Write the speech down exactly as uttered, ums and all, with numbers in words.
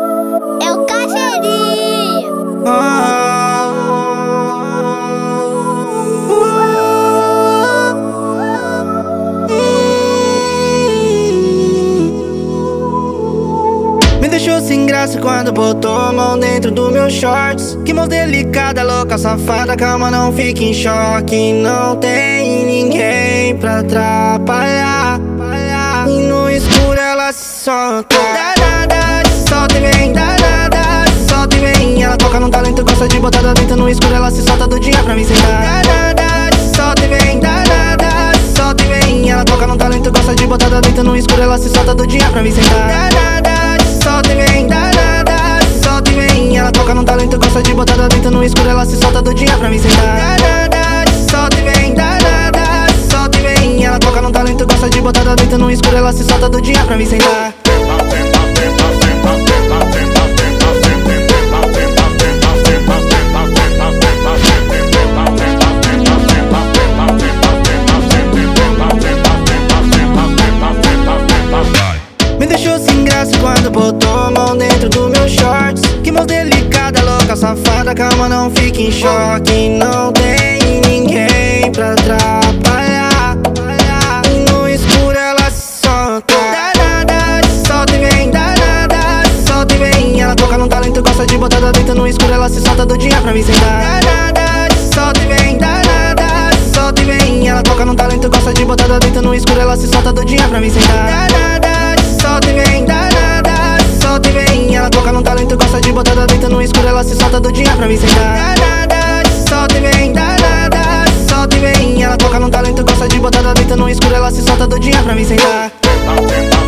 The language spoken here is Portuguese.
É o Cajerinho. Ah, me deixou sem graça quando botou a mão dentro do meu shorts. Que mão delicada, louca, safada, calma, não fique em choque. Não tem ninguém pra atrapalhar. E no escuro ela se solta. Danada, se solta e vem, danada, se solta e vem. Ela toca no talento, gosta de botar dentro. No escuro ela se solta do dia pra me sentar. Danada, se solta e vem, danada, se solta e vem. Ela toca no talento, gosta de botar dentro. No escuro ela se solta do dia pra me sentar. Danada, se solta e vem, danada, se solta e vem. Ela toca no talento, gosta de botar dentro. No escuro ela se solta do dia pra me sentar. Danada, se solta e vem, danada, se solta e vem. Ela toca no talento, gosta de botar dentro. No escuro ela se solta do dia pra me sentar. Me deixou sem graça quando botou a mão dentro do meu shorts. Que mão delicada, louca, safada, calma, não fique em choque. Não tem ninguém pra atrapalhar. E no escuro ela se solta. Danada, se solta e vem, danada, se solta e vem. Ela toca no talento, gosta de botar dentro. No escuro ela se solta do dia pra me sentar. Danada, se solta e vem, danada, se solta e vem. Ela toca no talento, gosta de botar dentro. No escuro ela se solta do dia pra me sentar. Danada, se solta e vem, danada, se solta e vem. Ela toca no talento, gosta de botar dentro. No escuro ela se solta do dia pra me sentar. Danada, se solta e vem, danada, se solta e vem. Ela toca no talento, gosta de botar dentro. No escuro ela se solta do dia pra me sentar.